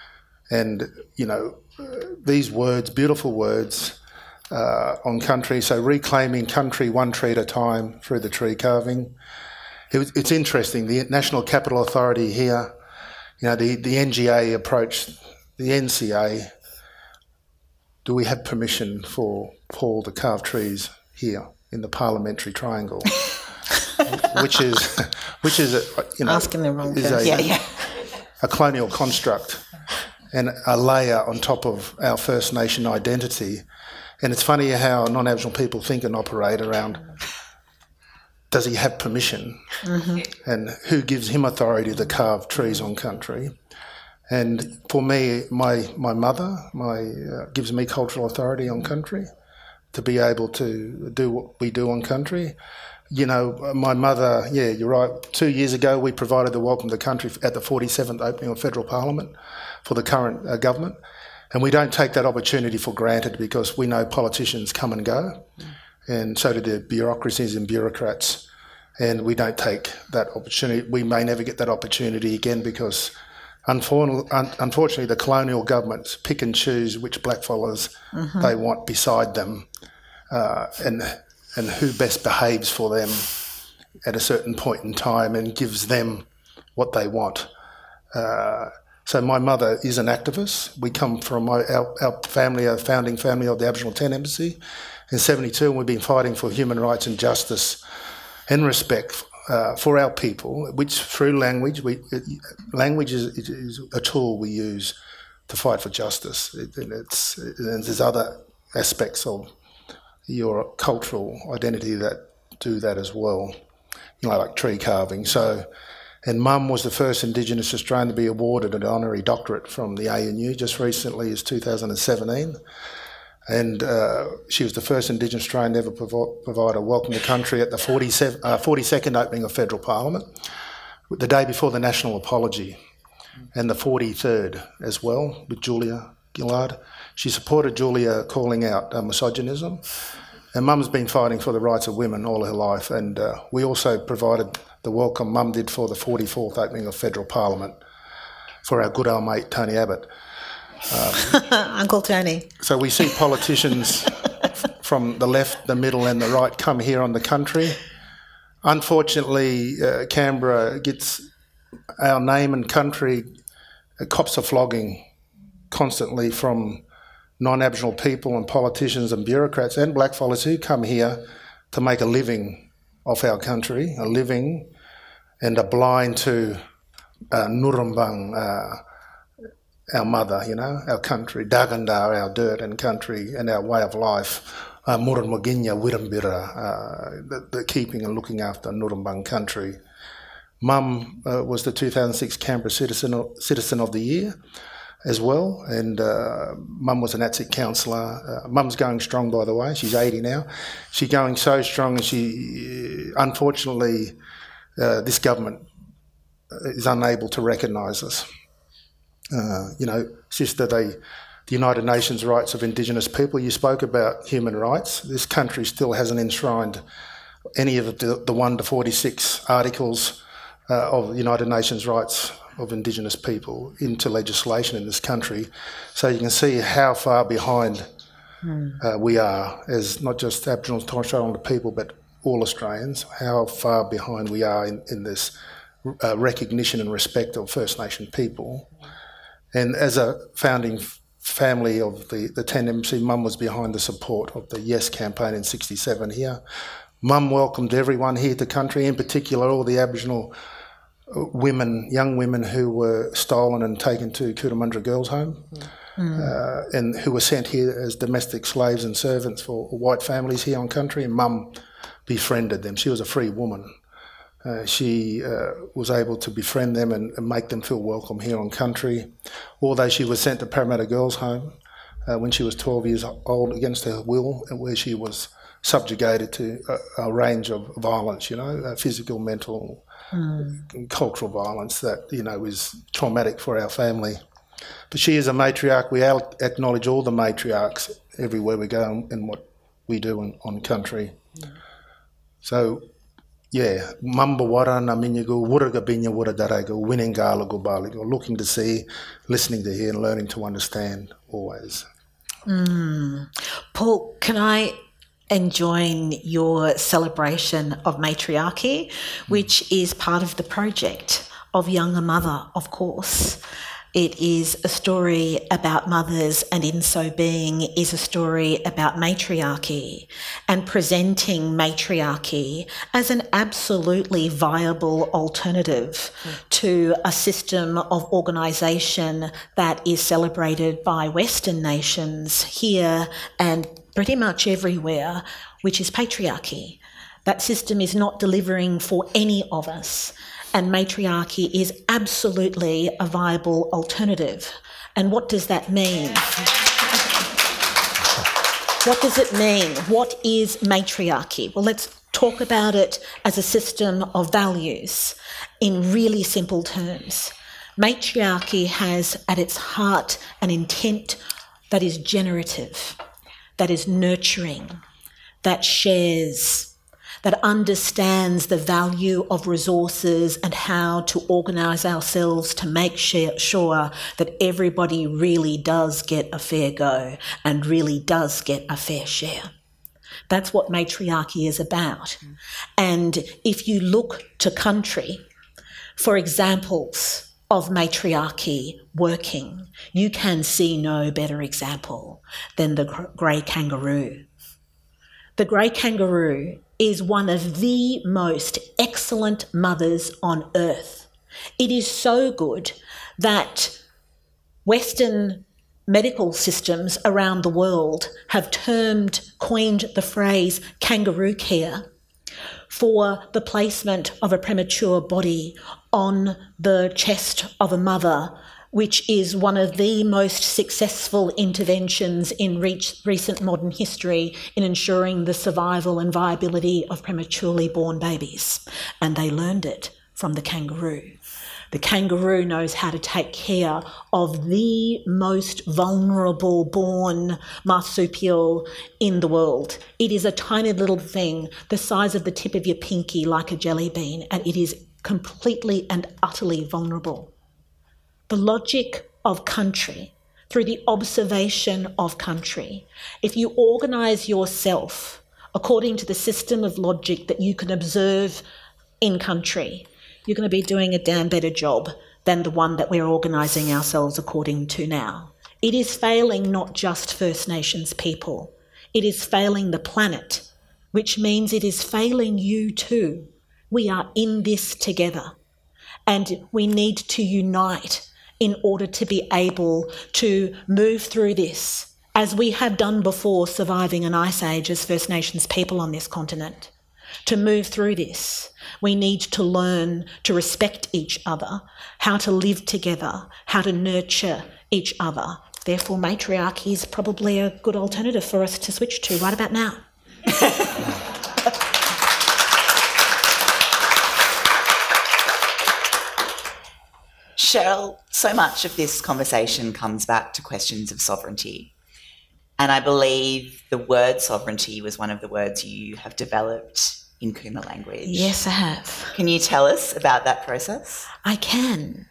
And, you know, these words, beautiful words uh, on country, so reclaiming country one tree at a time through the tree carving. It was, it's interesting, the National Capital Authority here, you know, the, the N G A approached the N C A. Do we have permission for Paul to carve trees here in the Parliamentary Triangle? which is, which is a, you know, asking the wrong is a, yeah, yeah. a colonial construct and a layer on top of our First Nation identity. And it's funny how non-Aboriginal people think and operate around does he have permission? Mm-hmm. And who gives him authority to carve trees on country? And for me, my my mother my uh, gives me cultural authority on country to be able to do what we do on country. You know, my mother, yeah, you're right. Two years ago, we provided the welcome to country at the forty-seventh opening of federal parliament for the current uh, government. And we don't take that opportunity for granted because we know politicians come and go, mm. and so do the bureaucracies and bureaucrats. And we don't take that opportunity. We may never get that opportunity again because unfortunately the colonial governments pick and choose which blackfellas mm-hmm. they want beside them, uh, and and who best behaves for them at a certain point in time and gives them what they want. Uh, so my mother is an activist. We come from my, our, our family, our founding family of the Aboriginal Tent Embassy in seventy-two, and we've been fighting for human rights and justice and respect uh, for our people, which through language, we, it, language is, is a tool we use to fight for justice. It, and, it's, and there's other aspects of your cultural identity that do that as well, you know, like tree carving. So, and Mum was the first Indigenous Australian to be awarded an honorary doctorate from the A N U just recently, as two thousand seventeen. And uh, she was the first Indigenous Australian to ever provo- provide a welcome to country at the forty-seven, uh, forty-second opening of federal parliament, the day before the national apology, and the forty-third as well with Julia Gillard. She supported Julia calling out uh, misogynism. And Mum's been fighting for the rights of women all her life, and uh, we also provided the welcome Mum did for the forty-fourth opening of federal parliament for our good old mate Tony Abbott. Um, Uncle Tony. So we see politicians from the left, the middle and the right come here on the country. Unfortunately, uh, Canberra gets our name and country, uh, cops are flogging constantly from non-Aboriginal people and politicians and bureaucrats and blackfellas who come here to make a living off our country, a living, and are blind to uh, Ngurumbang, uh, our mother, you know, our country, Dagandar, our dirt and country and our way of life, uh, Muranmaginya, Wirrambira, uh, the, the keeping and looking after Ngurumbang country. Mum uh, was the two thousand six Canberra Citizen, Citizen of the Year as well, and uh, Mum was an A T S I C counsellor. Uh, Mum's going strong, by the way. She's eighty now. She's going so strong, and she, unfortunately, uh, this government is unable to recognise us. Uh, you know, sister, they, the United Nations rights of Indigenous people, you spoke about human rights. This country still hasn't enshrined any of the, the one to forty-six articles uh, of the United Nations rights of Indigenous people into legislation in this country. So you can see how far behind mm. uh, we are as not just Aboriginal and Torres Strait Islander people, but all Australians, how far behind we are in, in this uh, recognition and respect of First Nation people. And as a founding family of the, the Tent Embassy, Mum was behind the support of the Yes campaign in sixty-seven here. Mum welcomed everyone here to country, in particular all the Aboriginal women, young women who were stolen and taken to Cootamundra Girls' Home, mm. uh, and who were sent here as domestic slaves and servants for white families here on country. And Mum befriended them. She was a free woman. Uh, she uh, was able to befriend them and, and make them feel welcome here on country. Although she was sent to Parramatta Girls' Home uh, when she was twelve years old against her will, where she was subjugated to a, a range of violence, you know, uh, physical, mental, mm. and cultural violence that, you know, is traumatic for our family. But she is a matriarch. We acknowledge all the matriarchs everywhere we go and what we do on, on country. Mm. So... yeah, mamba wara na minyago wuraga binya wura darago winning galago baligo, looking to see, listening to hear, and learning to understand always. Mm. Paul, can I enjoin your celebration of matriarchy, which mm. is part of the project of Young a Mother, of course. It is a story about mothers, and in so being is a story about matriarchy, and presenting matriarchy as an absolutely viable alternative mm. to a system of organisation that is celebrated by Western nations here and pretty much everywhere, which is patriarchy. That system is not delivering for any of us, and matriarchy is absolutely a viable alternative. And what does that mean? What does it mean? What is matriarchy? Well, let's talk about it as a system of values in really simple terms. Matriarchy has at its heart an intent that is generative, that is nurturing, that shares, that understands the value of resources and how to organise ourselves to make sure that everybody really does get a fair go and really does get a fair share. That's what matriarchy is about. And if you look to country for examples of matriarchy working, you can see no better example than the grey kangaroo. The grey kangaroo is one of the most excellent mothers on earth. It is so good that Western medical systems around the world have termed, coined the phrase kangaroo care for the placement of a premature body on the chest of a mother, which is one of the most successful interventions in reach, recent modern history in ensuring the survival and viability of prematurely born babies. And they learned it from the kangaroo. The kangaroo knows how to take care of the most vulnerable born marsupial in the world. It is a tiny little thing the size of the tip of your pinky, like a jelly bean, and it is completely and utterly vulnerable. The logic of country, through the observation of country, if you organise yourself according to the system of logic that you can observe in country, you're going to be doing a damn better job than the one that we're organising ourselves according to now. It is failing not just First Nations people. It is failing the planet, which means it is failing you too. We are in this together, and we need to unite in order to be able to move through this, as we have done before surviving an ice age as First Nations people on this continent. To move through this, we need to learn to respect each other, how to live together, how to nurture each other. Therefore, matriarchy is probably a good alternative for us to switch to right about now. Cheryl, so much of this conversation comes back to questions of sovereignty. And I believe the word sovereignty was one of the words you have developed in Kuma language. Yes, I have. Can you tell us about that process? I can.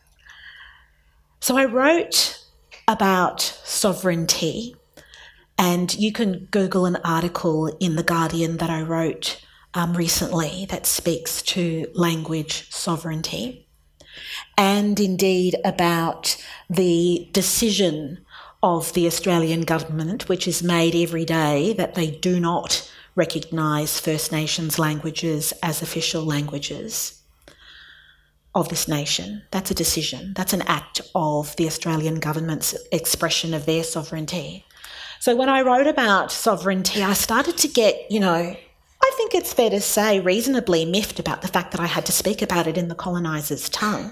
So I wrote about sovereignty, and you can Google an article in The Guardian that I wrote um, recently that speaks to language sovereignty, and indeed about the decision of the Australian government, which is made every day, that they do not recognise First Nations languages as official languages of this nation. That's a decision. That's an act of the Australian government's expression of their sovereignty. So when I wrote about sovereignty, I started to get, you know, I think it's fair to say reasonably miffed about the fact that I had to speak about it in the coloniser's tongue.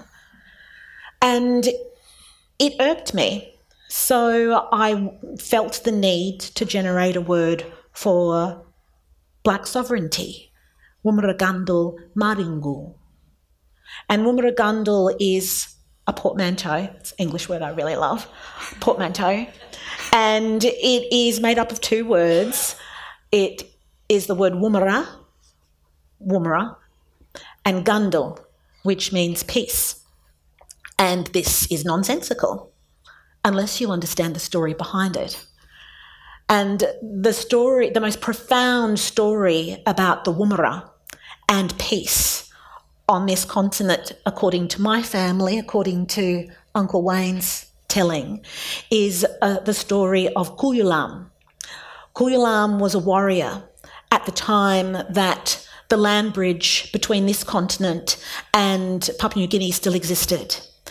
And it irked me. So I felt the need to generate a word for Black sovereignty, Womeragandal Maringu. And Womeragandal is a portmanteau, it's an English word I really love, portmanteau, and it is made up of two words. It is the word Woomera, Woomera, and Gundal, which means peace. And this is nonsensical, unless you understand the story behind it. And the story, the most profound story about the Woomera and peace on this continent, according to my family, according to Uncle Wayne's telling, is uh, the story of Kuyulam. Kuyulam was a warrior at the time that the land bridge between this continent and Papua New Guinea still existed.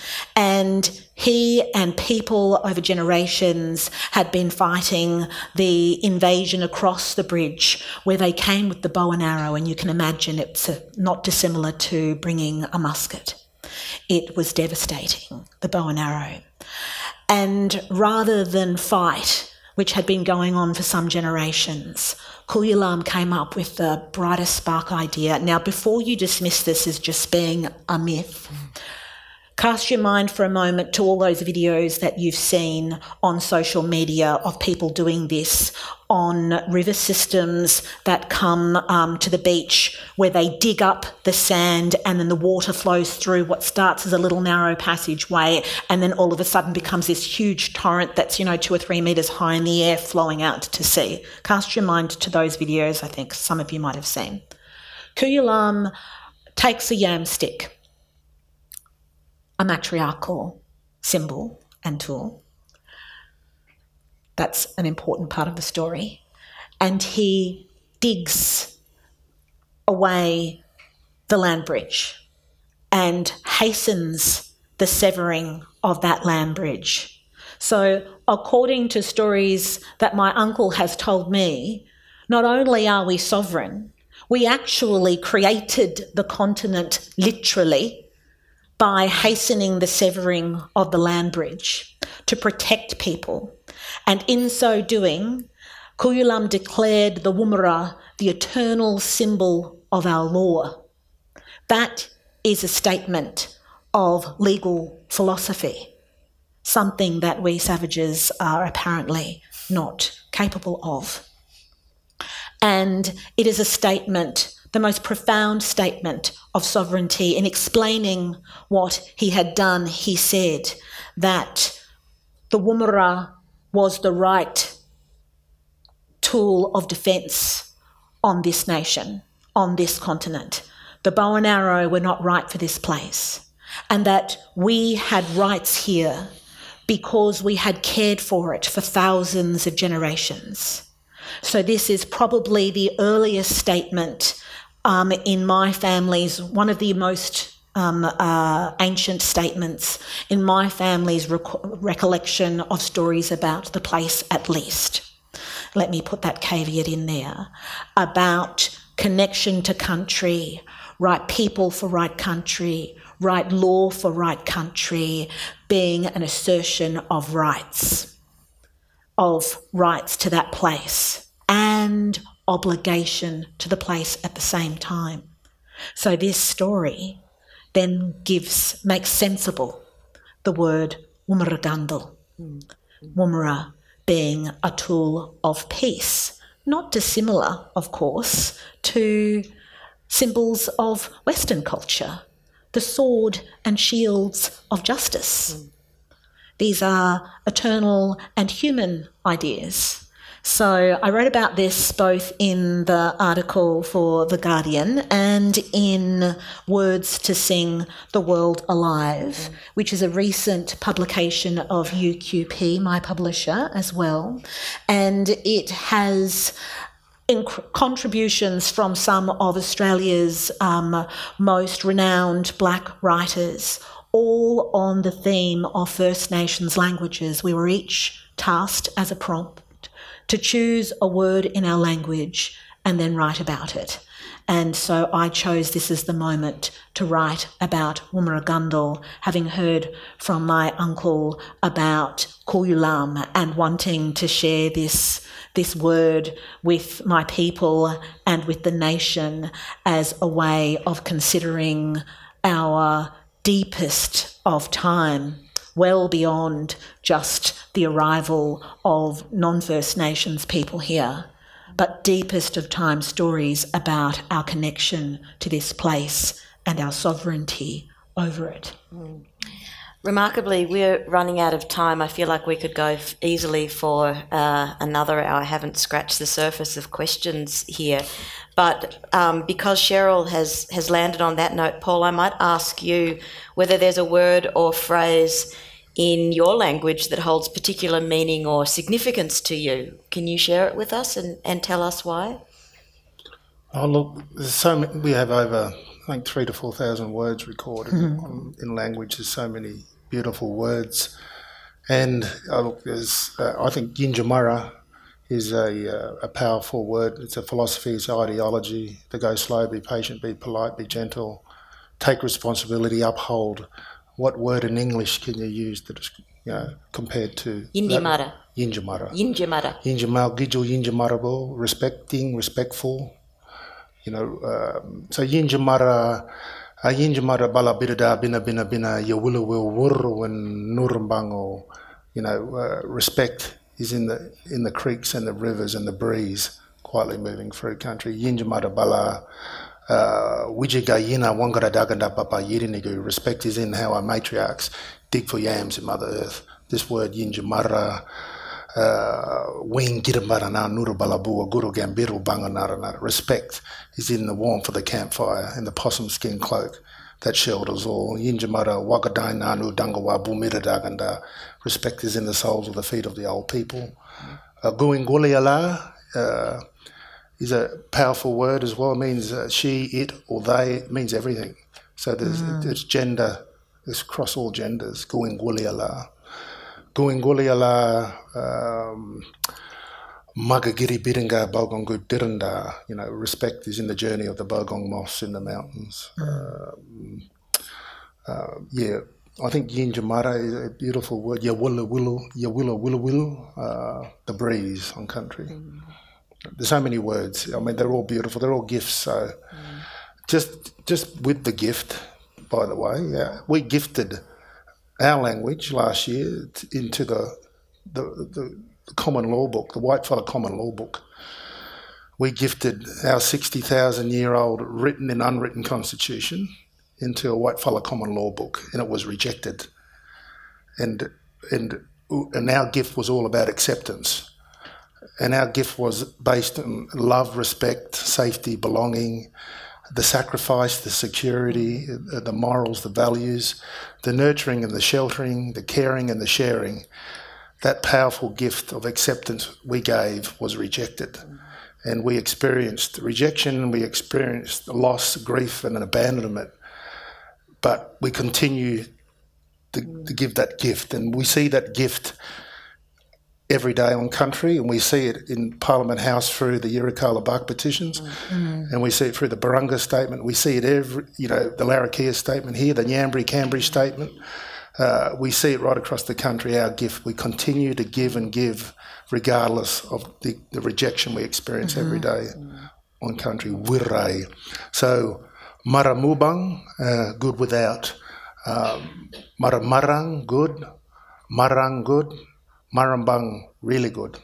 And he and people over generations had been fighting the invasion across the bridge, where they came with the bow and arrow, and you can imagine it's not dissimilar to bringing a musket. It was devastating, the bow and arrow. And rather than fight, which had been going on for some generations, Kul-Ulam came up with the brightest spark idea. Now, before you dismiss this as just being a myth, cast your mind for a moment to all those videos that you've seen on social media of people doing this on river systems that come um, to the beach, where they dig up the sand and then the water flows through what starts as a little narrow passageway and then all of a sudden becomes this huge torrent that's, you know, two or three metres high in the air flowing out to sea. Cast your mind to those videos. I think some of you might have seen. Kul-Ulam takes a yam stick, a matriarchal symbol and tool. That's an important part of the story. And he digs away the land bridge and hastens the severing of that land bridge. So according to stories that my uncle has told me, not only are we sovereign, we actually created the continent literally by hastening the severing of the land bridge to protect people. And in so doing, Kul-Ulam declared the Woomera the eternal symbol of our law. That is a statement of legal philosophy, something that we savages are apparently not capable of. And it is a statement, the most profound statement of sovereignty. In explaining what he had done, he said that the Woomera was the right tool of defence on this nation, on this continent. The bow and arrow were not right for this place, and that we had rights here because we had cared for it for thousands of generations. So this is probably the earliest statement um, in my family's, one of the most um, uh, ancient statements in my family's rec- recollection of stories about the place, at least. Let me put that caveat in there, about connection to country, right people for right country, right law for right country, being an assertion of rights, of rights to that place and obligation to the place at the same time. So this story then gives, makes sensible the word Woomera mm. Woomera being a tool of peace, not dissimilar, of course, to symbols of Western culture, the sword and shields of justice. Mm. These are eternal and human ideas. So I wrote about this both in the article for The Guardian and in Words to Sing the World Alive, mm. which is a recent publication of U Q P, my publisher, as well. And it has inc- contributions from some of Australia's um, most renowned black writers, all on the theme of First Nations languages. We were each tasked as a prompt to choose a word in our language and then write about it. And so I chose this as the moment to write about Woomera, having heard from my uncle about Kul-Ulam and wanting to share this, this word with my people and with the nation as a way of considering our deepest of time, well beyond just the arrival of non-First Nations people here, but deepest of time stories about our connection to this place and our sovereignty over it. Mm. Remarkably, we're running out of time. I feel like we could go f- easily for uh, another hour. I haven't scratched the surface of questions here. But um, because Cheryl has, has landed on that note, Paul, I might ask you whether there's a word or phrase in your language that holds particular meaning or significance to you. Can you share it with us and, and tell us why? Oh, look, there's so many, we have over, I think, three to four thousand words recorded mm-hmm. on, in language. There's so many beautiful words. And uh, look, there's, uh, I think Yinjamara is a, uh, a powerful word. It's a philosophy, it's an ideology to go slow, be patient, be polite, be gentle, take responsibility, uphold. What word in English can you use that is, you know, compared to... Yindimara. Yinjamara. Yinjamara. Yinjamal, Gijul Yinjamarable, respecting, respectful. You know, um, so Yinjamara, uh, Yinjamara bala bidada bina bina bina yawulu will wurru and nurumbango. You know, uh, respect is in the in the creeks and the rivers and the breeze, quietly moving through country. Yinjamara bala wijiga yina wangara daganda papa yirinigu. Respect is in how our matriarchs dig for yams in Mother Earth. This word Yinjamara. Wing Girambara na Nuru Balabua Guru Gambiru Banganara. Respect is in the warmth of the campfire and the possum skin cloak that shelters all. Yinjamara Wagadai Nanu Dangawa Bumira Daganda. Respect is in the soles of the feet of the old people. Uh, Guinguliala uh, is a powerful word as well. It means uh, she, it, or they. It means everything. So there's, mm. there's gender, it's across all genders. Guinguliala. Guinguliala, um, Magagiri Biringa, Bogongu Diranda, you know, respect is in the journey of the Bogong moss in the mountains. Mm. Um, uh, yeah, I think Yinjamara is a beautiful word. Yawilla Willow, Yawilla Willow Willow, uh, the breeze on country. Mm. There's so many words. I mean, they're all beautiful. They're all gifts. So mm. just, just with the gift, by the way, yeah, we gifted our language last year into the, the the common law book, the Whitefella Common Law Book. We gifted our sixty thousand year old written and unwritten constitution into a Whitefella Common Law Book, and it was rejected. And and and our gift was all about acceptance. And our gift was based on love, respect, safety, belonging, the sacrifice, the security, the morals, the values, the nurturing and the sheltering, the caring and the sharing. That powerful gift of acceptance we gave was rejected. And we experienced rejection, we experienced loss, grief and an abandonment. But we continue to, to give that gift. And we see that gift every day on country, and we see it in Parliament House through the Yirrkala Bark petitions, mm-hmm. and we see it through the Barunga statement. We see it every, you know, the Larrakia statement here, the Nyambri-Cambry statement. Uh, we see it right across the country, our gift. We continue to give and give regardless of the, the rejection we experience mm-hmm. every day mm-hmm. on country. Wirrai. So, Maramubang, uh, good without. Um, Maramarang, good. Marang, good. Marambang, really good.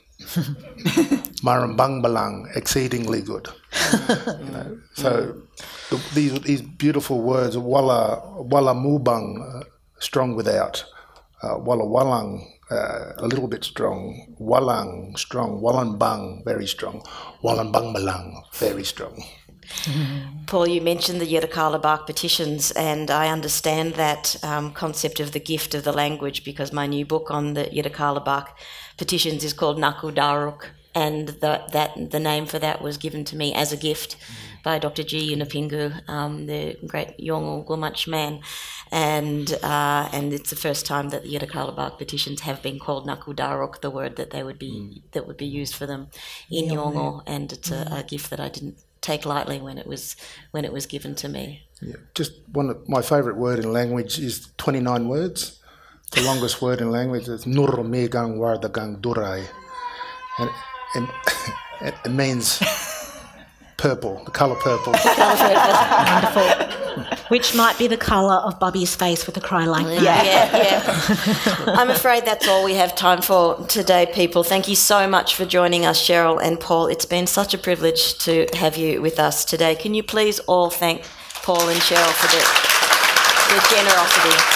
Marambang Balang, exceedingly good. You know, so the, these these beautiful words, Walla Walla Mubang, uh, strong without. Uh, Walla Wallang, uh, a little bit strong. Wallang, strong. Wallanbang, very strong. Wallanbang Balang, very strong. Mm-hmm. Paul, you mentioned the Yirrkala Bark petitions, and I understand that um, concept of the gift of the language because my new book on the Yirrkala Bark petitions is called Naku Daruk, and the, that the name for that was given to me as a gift mm-hmm. by Doctor G. Yunupingu, um, the great Yolngu Gulmutch man, and uh, and it's the first time that the Yirrkala Bark petitions have been called Naku Daruk, the word that they would be mm. that would be used for them in yeah, Yolngu, and it's mm. a, a gift that I didn't take lightly when it was when it was given to me. Yeah, just one of my favourite word in language is twenty-nine words. The longest word in language is Nur Megang Wardagang Durai, and, and it means purple, the colour purple. Wonderful. Which might be the colour of Bobby's face with a cry like that. Yeah, yeah, yeah. I'm afraid that's all we have time for today, people. Thank you so much for joining us, Cheryl and Paul. It's been such a privilege to have you with us today. Can you please all thank Paul and Cheryl for their, their generosity?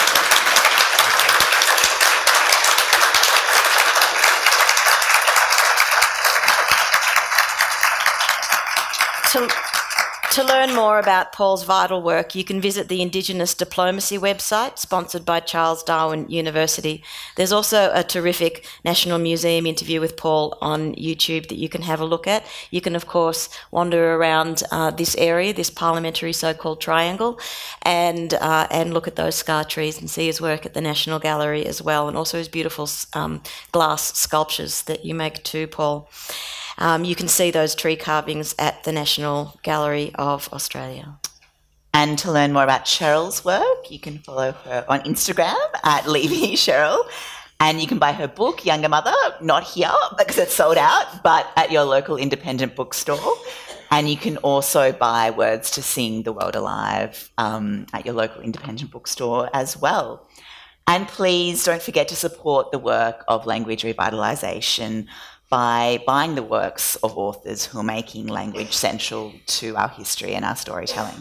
To, to learn more about Paul's vital work, you can visit the Indigenous Diplomacy website, sponsored by Charles Darwin University. There's also a terrific National Museum interview with Paul on YouTube that you can have a look at. You can, of course, wander around uh, this area, this parliamentary so-called triangle, and uh, and look at those scar trees and see his work at the National Gallery as well, and also his beautiful um, glass sculptures that you make too, Paul. Um, you can see those tree carvings at the National Gallery of Australia. And to learn more about Cheryl's work, you can follow her on Instagram at Levy Cheryl. And you can buy her book, Younger Mother, not here because it's sold out, but at your local independent bookstore. And you can also buy Words to Sing, The World Alive um, at your local independent bookstore as well. And please don't forget to support the work of Language Revitalisation by buying the works of authors who are making language central to our history and our storytelling.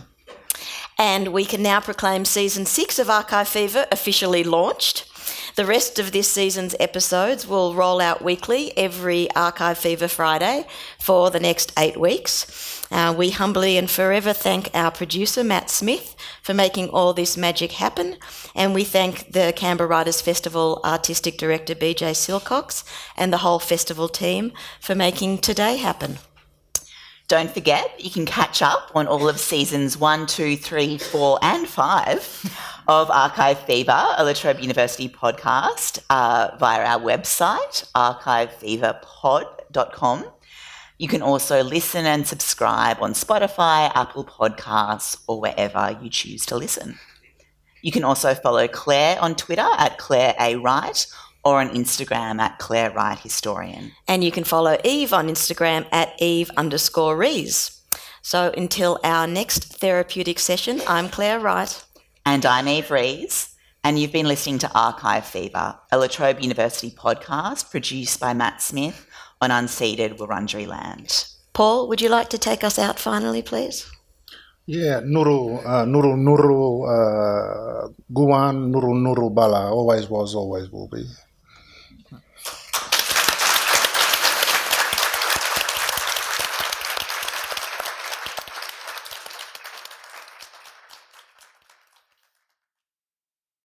And we can now proclaim season six of Archive Fever officially launched. The rest of this season's episodes will roll out weekly every Archive Fever Friday for the next eight weeks. Uh, we humbly and forever thank our producer, Matt Smith, for making all this magic happen. And we thank the Canberra Writers Festival Artistic Director, B J Silcox, and the whole festival team for making today happen. Don't forget, you can catch up on all of seasons one, two, three, four, and five of Archive Fever, a La Trobe University podcast, uh, via our website, archive fever pod dot com. You can also listen and subscribe on Spotify, Apple Podcasts, or wherever you choose to listen. You can also follow Claire on Twitter at Claire A. Wright, or on Instagram at Claire Wright Historian. And you can follow Eve on Instagram at Eve underscore Rees. So until our next therapeutic session, I'm Claire Wright. And I'm Eve Rees. And you've been listening to Archive Fever, a La Trobe University podcast produced by Matt Smith on unceded Wurundjeri land. Paul, would you like to take us out finally, please? Yeah, Nuru, uh, Nuru, Nuru, uh, Guan, Nuru, Nuru, Bala, always was, always will be.